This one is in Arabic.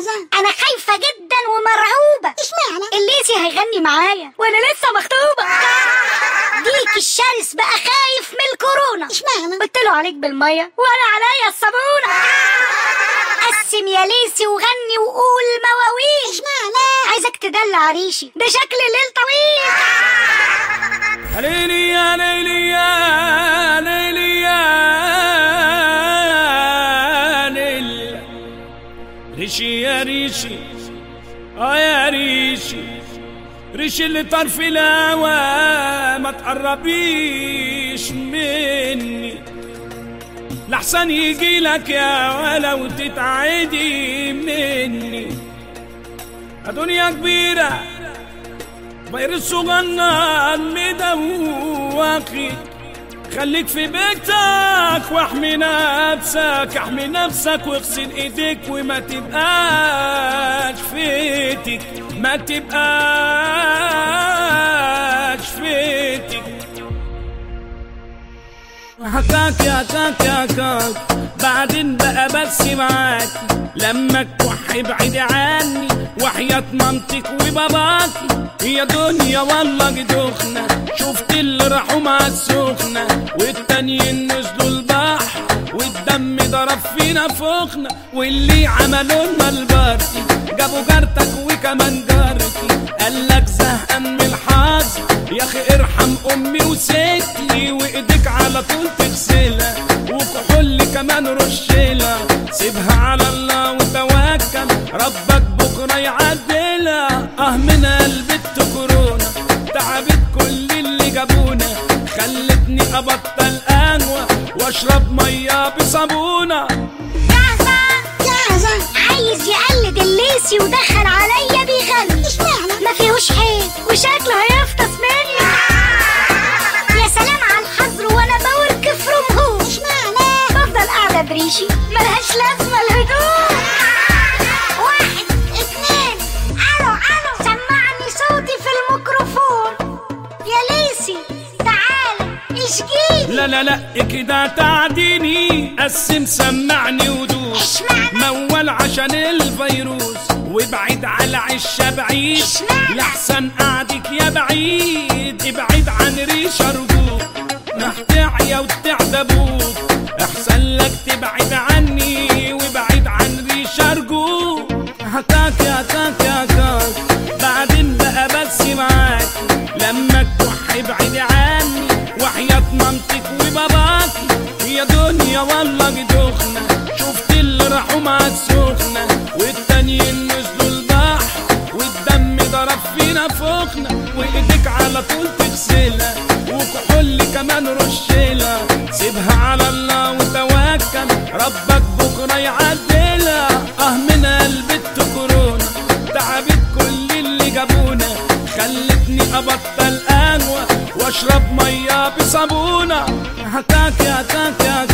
جاهزة؟ انا خايفة جدا ومرعوبة. اشمعنى؟ الليسي هيغني معايا وانا لسه مخطوبة. ديك الشرس بقى خايف من الكورونا. اشمعنى؟ قلت له عليك بالمية وانا عليا الصابونة. قسم يا ليسي وغني وقول مواويل. اشمعنى؟ عايزك تدلع ريشي، ده شكل الليل طويل. ليلي يا ليلي يا ليلي يا ليلي، ريشي يا ريشي يا ريشي، ريشي اللي طار في الهوا ما تقربيش مني لحسن يجيلك يا ولا وتتعدي مني. الدنيا كبيرة فيروس صغنن مدوخي، خليك في بيتك واحمي نفسك، احمي نفسك واغسل ايديك وما تبقاش فيتك، ما تبقاش فيتك. حكاك يا كاك يا كاك بعدين بقى بس معاك، لما تكح ابعد عني وحياة مامتك وباباكي. يا دنيا والله جدوخنا، شفت اللي راحوا مع السخنة والتانيين نزلوا البحر والدم ضرب فينا فوقنا، واللي عملوا لنا البارتي جابوا جارتك وكمان جارتي. قالك زهقان من الحظ يا اخي ارحم امي وستي، وايديك على طول تغسلها وكحول كمان رشيلها، سيبها على الله وتوكل ربك بكره يعدلها. من قلبت كورونا تعبت كل اللي جابونا، خلتني ابطل قهوه واشرب ميه بصابونه. جاهزة؟ جاهزة. عايز يقلد الليسي ودخل عليا بيغني. اشمعنى؟ ما فيهوش حيل وشكله هيفطس مني. يا سلام على الحظر وانا بورك في رمهوش. اشمعنى؟ بفضل قاعدة بريشي ملهاش لازمة الهدوء. 1 2 الو سمعني صوتي في الميكروفون. يا ليسي تعالى اشجيني. لا لا لا كده تعديني، قسم سمعني ودوس. اشمعنى؟ موال عشان الفيروس وابعد على عشة بعيد، اشمعنى؟ لحسن قعدك يا بعيد ابعد عن ريش ارجوك، محتعيا وتعدى ابوك، احسن لك تبعد عني وابعد عن ريش ارجوك. حكاك يا كاك يا كاك بعدين بقى بس معاك، لما تكح ابعد عني وحياة مامتك وباباكي. يا دنيا والله جدوخنا، شفت اللي راحوا مع السخنة والتانيين نزلوا البحر والدم ضرب فينا فوقنا، وايديك على طول تغسلها وكحول كمان رشيلها، سيبها على الله وتوكل ربك بكره يعدلها. من قلبت كورونا تعبت كل اللي جابونا، خلتني ابطل قهوه واشرب ميه بصابونه. حكاك يا كاك يا